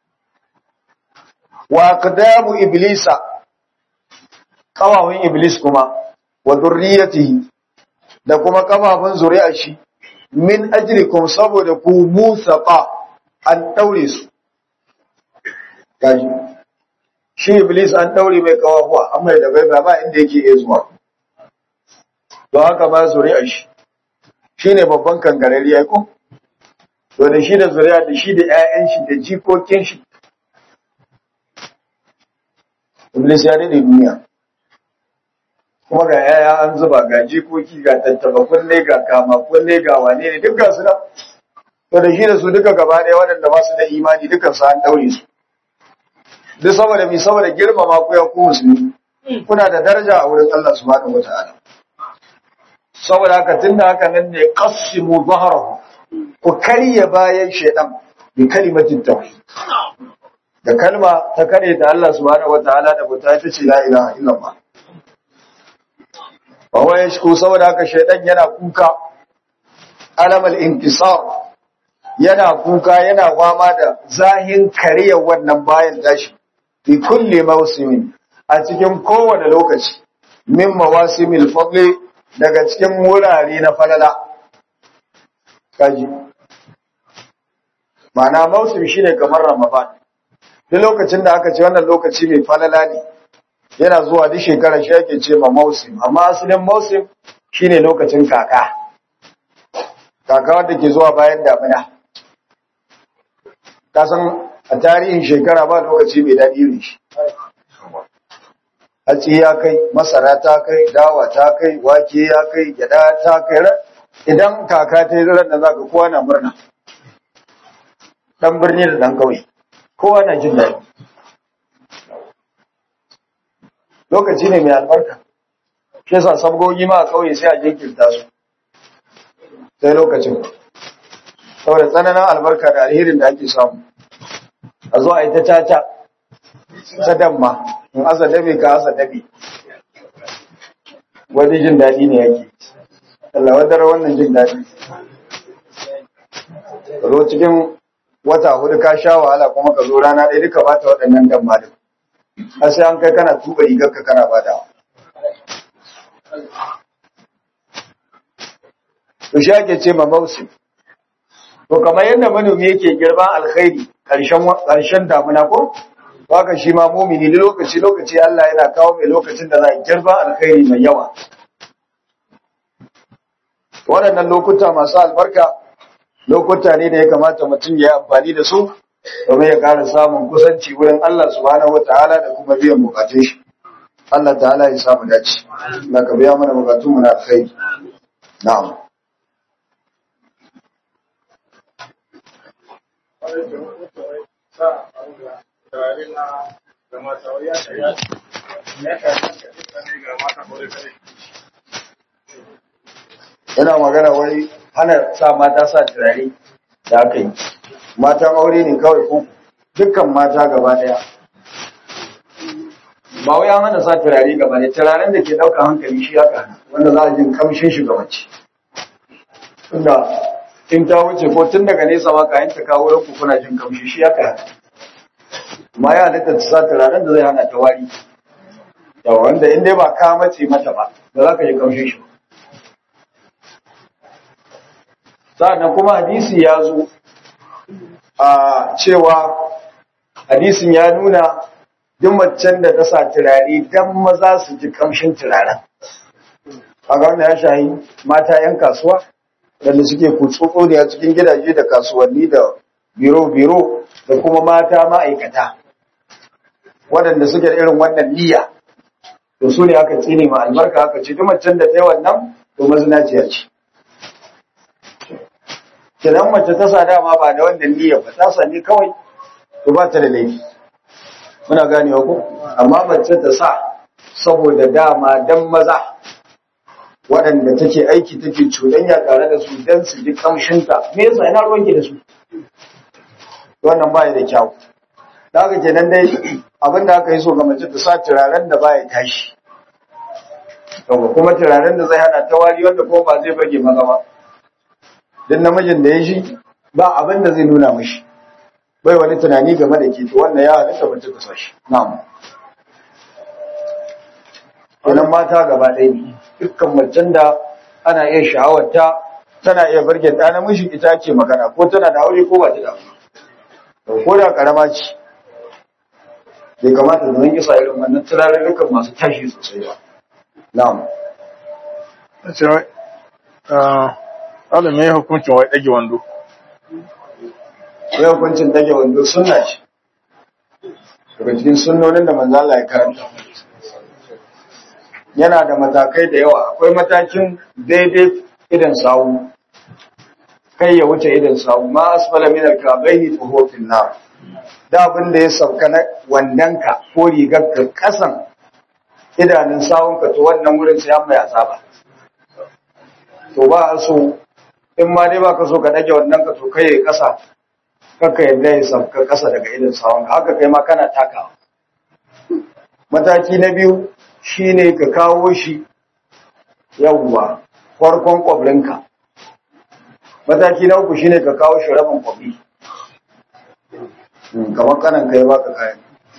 Wa aqdamu iblisa, kawawun iblis kuma, wa dhurriyyatihi, da kuma kafafun zuri'ar shi, min ajlikum saboda ku musaqa, an daure su. Kaji shi iblis an daure mai kawafuwa, amma da bai ba inda yake iya zuwa. Don haka ba zuri'ar shi shine babban kangarari ya ko, to da shi da zuri'a da shi da ƴaƴan shi da jikokin shi, iblis ya dade duniya. Kuma ga yaya an zuba, ga jikoki, ga tattaba kunne, ga kama kunne, ga wane ne, duk gasu nan. To da shi da su duka gaba ɗaya waɗanda ba su da imani dukan su an ɗaure su. Duk saboda mi, saboda girmama ku ya ku musulmi, kuna da daraja a wurin Allah subhanahu wataala. Saboda haka tunda haka nan ne qassimu dhahrahu, ku karya bayan shaytan bi kalimatin tauhid. Da kalma ta kare ta Allah subhanahu wataala da buta ta ce la ilaha illallah. Wawa ya shiku, saboda haka shaidan yana kuka alamal inkisar, yana kuka yana fama da zahin kariyar wannan bayan tashi fi kulli mawsimin, a cikin kowane lokaci, min mawasimil fadli, daga cikin wurare na falala. Kaji ma'ana mawsim shine kamar Ramadan, duk lokacin da aka ce wannan lokaci mai falala ne, yana zuwa duk shekara, shi ake ce ma mausim. Amma asalin mausim shine lokacin kaka wanda ke zuwa bayan damina. Ka san a tarihin shekara ba lokaci mai daɗi ne shi. Hatsi ya kai, masara ta kai, dawa ta kai, wake ya kai, gyada ta kai. Idan kaka ta yi zarar da za ka kowa na murna, ɗan birni da ɗan ƙauye kowa na jin daɗi. Lokaci ne mai albarka, shi yasa sabgogi ma a kauye sai a jinkirta su sai lokacin, saboda tsananin albarka da alherin da ake samu. A zo a yi ta caca ta damma, in asa dabe ka asa dabe, wani jin daɗi ne yake. Allah wadara wannan jin daɗi. Ka zo cikin wata hudu ka sha wahala, kuma ka zo rana ɗaya duka bata waɗannan damma din. Har sai an kai kana tuba rigarka kana badawa. To shi ake ce ma mausim. To kamar yadda manomi yake girban alkhairi ƙarshen damuna ko, haka shi ma mumini da lokaci Allah yana kawo mai lokacin da za a girban alkhairi mai yawa. Waɗannan lokuta masu albarka lokuta ne da ya kamata mutum ya yi amfani da su domin ya ƙara samun kusanci wurin Allah subhanahu wataala da kuma biyan bukatun shi. Allah ta'ala ya samu dace. Allah ka biya mana bukatun mu na alkhairi. Na'am. Yana magana wai hana sa mata sa turare da aka yi. Matan aure ne kawai ko dukkan mata gaba daya. Ba wai an hana sa turare gaba ne, turaren da ke ɗaukar hankali shi aka hana, wanda za a jin kamshin shi ga mace. Tunda in ta wuce ko tun daga nesa ma kayan ta kawo ranku kuna jin kamshi shi aka hana. Ma ya halitta ta sa turaren da zai hana ta wari. Yawa wanda in dai ba ka mace mata ba za ka ji kamshin shi ba. sannan kuma hadisi ya zo a cewa hadisin ya nuna duk macen da ta sa turare dan maza su ji kamshin turaren. A ga wannan ya shahi mata 'yan kasuwa wanda suke kutsotso ne a cikin gidaje da kasuwanni da biro-biro da kuma mata ma'aikata waɗanda suke da irin wannan niyya. To su ne aka tsine ma albarka aka ce duk macen da ta yi wannan to mazinaciya ce. Kenan mace ta sa dama ba da wannan niyya ba ta sani kawai to ba ta da laifi. Muna ganewa ko? Amma mace ta sa saboda dama dan maza waɗanda take aiki take cuɗanya tare da su dan su ji kamshinta. Me yasa ina ruwanki da su? Wannan ba da kyau. Da haka kenan dai abin da aka yi so ga mace ta sa turaren da baya tashi. Kuma turaren da zai hana ta wari wanda kuma ba zai bage maza ba. Dan namijin da ya shi ba abin da zai nuna mishi. Bai wani tunani game da ke to wannan ya halitta mace ta sa shi. Na'am. Wannan mata gaba ɗaya ne. Dukkan macen da ana iya sha'awarta tana iya barge ɗa namiji ita ce magana ko tana da aure ko ba ta da aure. Ko da karama ce. Bai kamata da zan isa irin wannan turarurrukan masu tashi sosai ba. Na'am. Allah me hukuncin wai dage wando? Sai hukuncin dage wando sunna ce. Daga cikin sunnonin da manzo Allah ya karanta. Yana da matakai da yawa, akwai matakin daidai idan sawu. Kai ya wuce idan sawu, ma asfala min al-kabaini fa huwa fil nar. Da abin da ya sauka na wandanka ko rigarka kasan idanun sawunka to wannan wurin sai an mai azaba. To ba a so in ma dai baka so ka dage wannan ka to kai ya kasa kaka yadda ya sauka kasa daga idan sawunka haka kai ma kana takawa. Mataki na biyu shine ka kawo shi yawwa farkon kwabrinka. Mataki na uku shine ka kawo shi rabin kwabri. Kamar kanan kai baka kayan.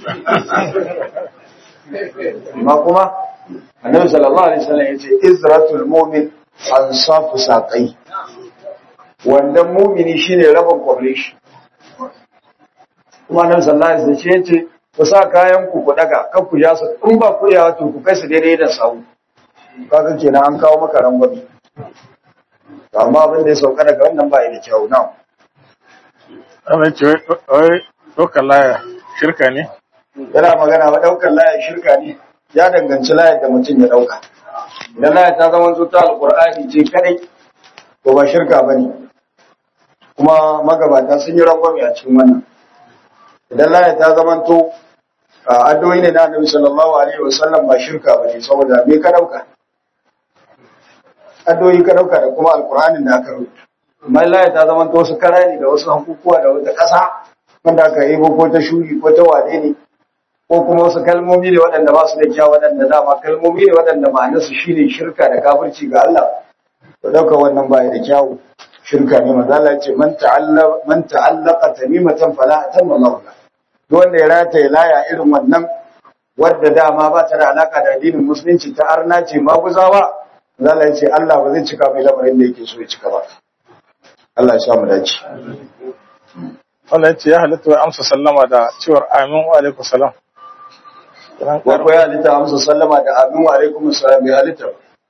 Amma kuma Annabi sallallahu alaihi wasallam yace izratul mu'min ansafu saqai. Wannan mu'mini shine rabin kwabri shi. Kuma Annabi sallallahu alaihi wasallam yace ku sa kayan ku daga kan ku ja su in ba ku yawa to ku kai su daidai da sawu. Kaga kenan an kawo maka rangwami. Amma abin da ya sauka daga wannan ba da kyau na. Amma ce wai dokar laya shirka ne? Yana magana ba daukar laya shirka ne. Ya danganci layar da mutum ya dauka. Idan laya ta zama ta alqur'ani ce kadai to ba shirka bane. Kuma magabata sun yi rangwami a cikin wannan. Idan laya ta zama to addu'o'i ne na Annabi sallallahu alaihi wasallam ba shirka bane saboda me ka dauka? Addu'o'i ka dauka da kuma alqur'anin da aka rubuta. Amma laya ta zama to wasu karani da wasu hankukuwa da wata ƙasa wanda aka yi ko ta shuri ko ta wade ne ko kuma wasu kalmomi ne waɗanda ba su da kyau waɗanda dama kalmomi ne waɗanda ma'anarsu shine shirka da kafirci ga Allah. To dauka wannan ba da kyau shirka ne manzo Allah ya ce man ta'allaqa tamimatan fala atamma lahu. Duk wanda ya rataye laya irin wannan wadda dama ba ta da alaka da addinin musulunci ta arna ce maguzawa Allah ya ce Allah ba zai cika mai lamarin da yake so ya cika ba. Allah ya sa mu dace. Allah ya ce ya halitta wa amsa sallama da cewar amin wa alaikum salam. Wa ko ya halitta amsa sallama da amin wa alaikum salam ya halitta.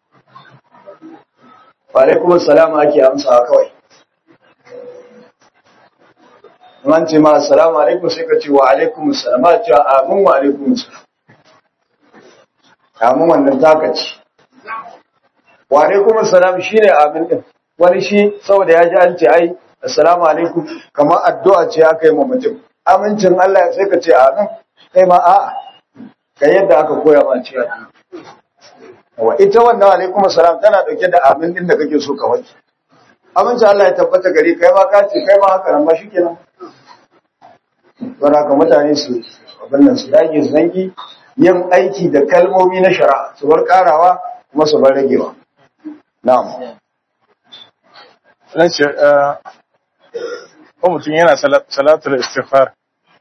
Wa alaikum salam ake amsa kawai. Man ce ma assalamu alaikum sai ka ce wa alaikum salam ba ce amin wa alaikum salam. Amin wannan taka ce. Wa alaikum salam shine amin din. Wani shi saboda ya ji an ce ai assalamu alaikum kamar addu'a ce aka yi ma mutum. Amincin Allah sai ka ce amin kai ma a'a. Kai yadda aka koya ma ce wa ita wannan alaikum salam tana dauke da amin din da kake so ka wani. Amincin Allah ya tabbata gari kai ma ka ce kai ma haka nan ba shikenan. Don haka mutane su abin nan su dage su zangi yin aiki da kalmomi na shari'a su bar karawa kuma su bar ragewa. Na'am. Nan ce ko mutum yana salatul istighfar.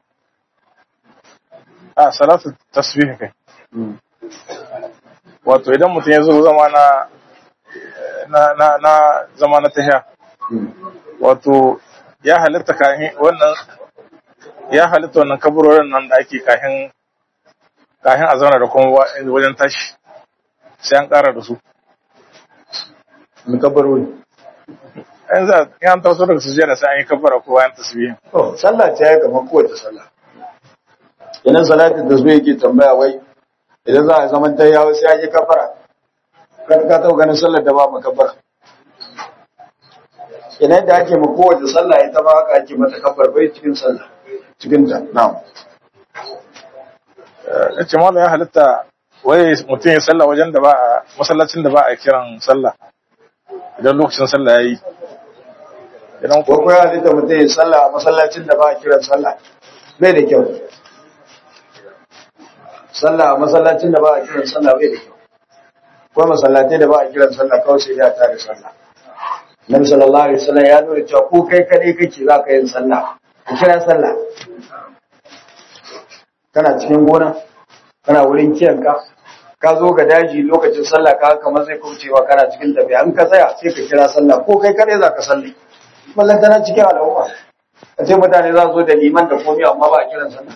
Salatu tasbih kai. Wato idan mutum ya zo zama na zama na tahiya wato ya halitta wannan kaburorin nan da ake kahin a zauna da kuma wajen tashi sai an ƙara da su. Mun kabarori. Yanzu yan taso daga sujjada sai an yi kabbara ko bayan tasbih. To sallah ce ya kamar kowace sallah. Idan salatin tasbih yake tambaya wai idan za a zaman ta yawo sai an yi kabbara. Kan ka taɓa ganin sallar da ba mu kabbara. Idan da ake ma kowace sallah ita ba haka ake mata kabbar bai cikin sallah. Cikin ta. Na'am. Yace mallam ya halitta wai mutum ya sallah wajen da ba a masallacin da ba a kiran sallah idan lokacin sallah yayi. Idan Ko ya halitta mutum ya sallah a masallacin da ba a kiran sallah bai da kyau. Sallah a masallacin da ba a kiran sallah bai da kyau. Ko masallatai da ba a kiran sallah kawai sai da ta da sallah. Nabi sallallahu alaihi wasallam ya nuna cewa ko kai kadai kake za ka yin sallah. Ka kira sallah. Kana cikin gona, kana wurin kiyanka, ka zo ga daji lokacin sallah ka kamar zai kaucewa kana cikin tafiya in ka tsaya sai ka kira sallah ko kai kadai za ka sallah. Mallan tana cikin al'umma. A ce mutane za su zo da liman da komai amma ba a kiran sallah.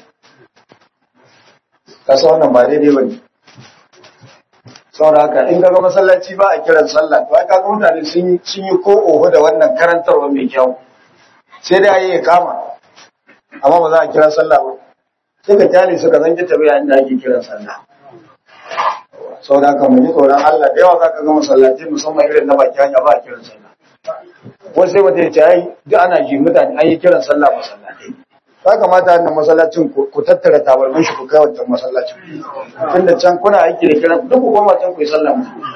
Ka san wannan ba daidai bane. Saboda haka in ga masallaci ba a kiran sallah to ai kaga mutane sun yi ko oho da wannan karantarwa mai kyau. Sai dai ayi kama amma ba za a kira sallah ba. Sai ka kyale su ka zanki tabiya inda ake kiran sallah. Saboda haka mu ji tsoron Allah da yawa za ka ga masallaci musamman irin na baki hanya ba a kiran sallah. Wasu sai mutum ya ce ai duk ana ji mutane an yi kiran sallah masallatai. Ya kamata wannan masallacin ku tattara tabarmin shi ku kai wancan masallacin. Tunda can kuna aiki da kiran duk ku koma can ku yi sallah.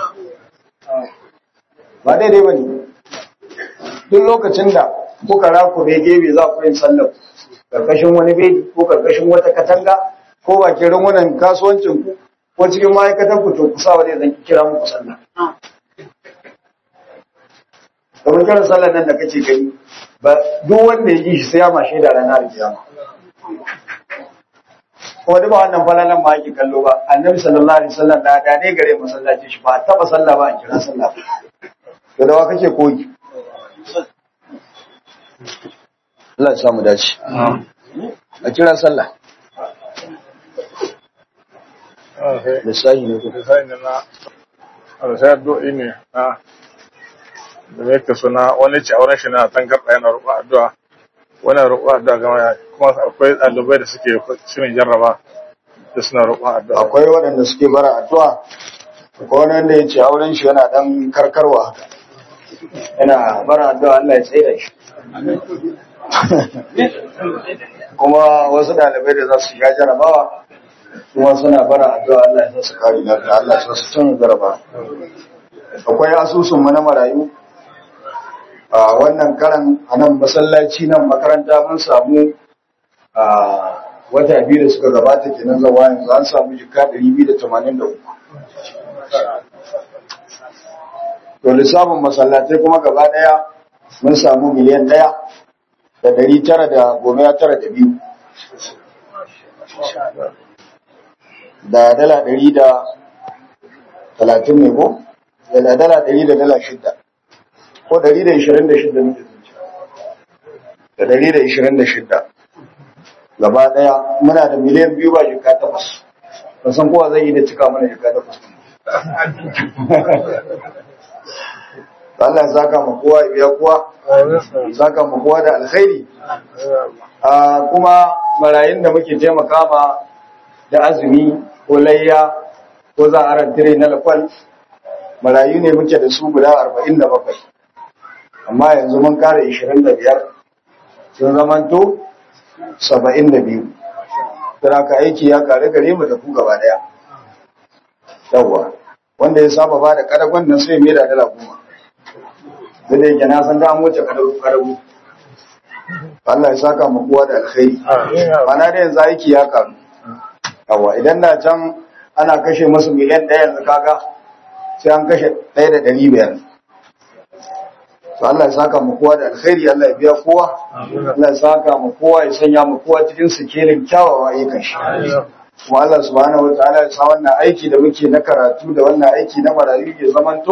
Ba daidai ba ne. Duk lokacin da kuka raku bai gebe za ku yin sallah karkashin wani bedi ko karkashin wata katanga ko bakin rungunan kasuwancin ku ko cikin ma'aikatan ku to ku sa wani zan kira muku sallah. Kamar kiran sallah nan da kace gani ba duk wanda ya ji shi sai ya mashe da ranar kiyama. Ko da ba wannan falalan ma yake kallo ba annabi sallallahu alaihi wasallam da ne gare masallaci shi ba taba sallah ba a kira sallah. To da wa kake koyi? Allah ya samu dace. A kira sallah. Lissahi ne ko? Lissahi ne na sai addu'o'i ne na da yake suna wani ci auren shi na tangarɗa yana roƙon addu'a wani roƙon addu'a gama kuma akwai ɗalibai da suke shirin jarraba da suna roƙon addu'a. Akwai waɗanda suke bara addu'a akwai wani wanda ya ce auren shi yana ɗan karkarwa yana bara addu'a Allah ya tsaye da shi. Kuma wasu ɗalibai da za su shiga jarabawa kuma suna bara addu'a Allah ya sa su kare lafiya Allah ya sa su cin jaraba. Akwai asusun na marayu a wannan karan a nan masallaci nan makaranta mun samu wata biyu da suka gabata kenan zawa yanzu an samu jika 283. To lissafin masallatai kuma gaba daya mun samu miliyan 1,992 da dala 130 ne ko? Da dala 100 da dala 6 ko 126 ne da 126 gaba daya muna da miliyan 2 ba jika 8 ban san kowa zai yi da cika mana jika 8 Allah ya saka mu kowa ya biya kowa saka mu kowa da alkhairi kuma marayun da muke taimaka ma da azumi ko layya ko za a rantire na lafal marayu ne muke da su guda 47 amma yanzu mun kare 25 sun zamanto 72 tana ka aiki ya kare gare mu da ku gaba daya yawa wanda ya saba ba da kadagon nan sai mai da dala 10 da yake na san da an wuce kadagu Allah ya saka mu kowa da alkhairi ana da yanzu aiki ya karu yawa idan na can ana kashe musu miliyan 1 yanzu kaga sai an kashe 1,500 to Allah ya saka mu kowa da alkhairi Allah ya biya kowa Allah ya saka mu kowa ya sanya mu kowa cikin sikelin kyawawa ayyukan shi kuma Allah subhanahu wataala ya sa wannan aiki da muke na karatu da wannan aiki na marayu ya zamanto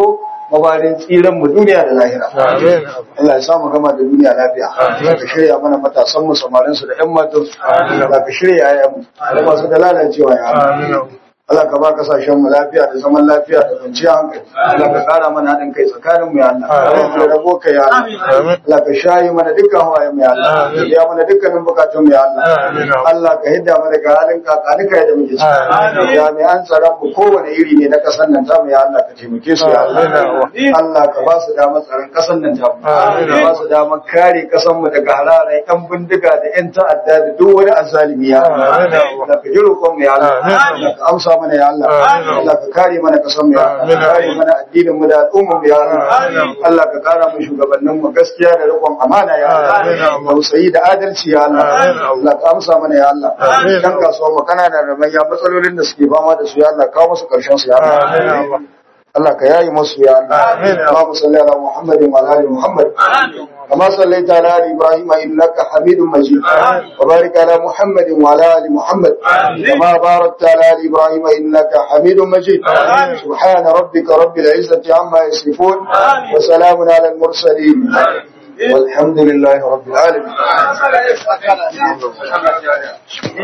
mabarin tsiran mu duniya da lahira Allah ya samu gama da duniya lafiya Allah ka shirya mana matasan mu samarin su da ƴan matan su Allah ka shirya ayyan mu da masu da lalacewa ya Allah ka ba kasashen mu lafiya da zaman lafiya da kwanciyar hankali Allah ka kara mana haɗin kai tsakanin mu ya Allah Allah ka rabo ka ya Allah Allah ka shayi mana dukkan hawaye mu ya Allah ka biya mana dukkanin bukatun mu ya Allah Allah ka hidda mana daga halin kakanika da muke ciki jami'an tsaron mu kowane iri ne na kasan nan ta mu ya Allah ka taimake su ya Allah Allah ka ba su damar tsaron kasan nan ta mu ka ba su damar kare kasan mu daga halarai yan bindiga da yan ta'adda da duk wani azzalimi ya Allah Allah ka ji roƙon mu ya Allah Allah ka amsa mana ya Allah Allah ka kare mana kasan mu ya Allah ka kare mana addinin mu da al'ummar mu ya Allah Allah ka kara mu shugabannin mu gaskiya da riƙon amana ya Allah tausayi da adalci ya Allah Allah ka amsa mana ya Allah dan kasuwa mu kana da ramayya matsalolin da suke fama da su ya Allah kawo musu karshen su ya Allah Allah ka yayi musu ya Allah Allahumma salli ala Muhammadin wa ala ali Muhammad كما صليت على آل إبراهيم إنك حميد مجيد وبارك على محمد وعلى آل محمد كما باركت على آل إبراهيم إنك حميد مجيد سبحان ربك رب العزة عما يصفون وسلام على المرسلين والحمد لله رب العالمين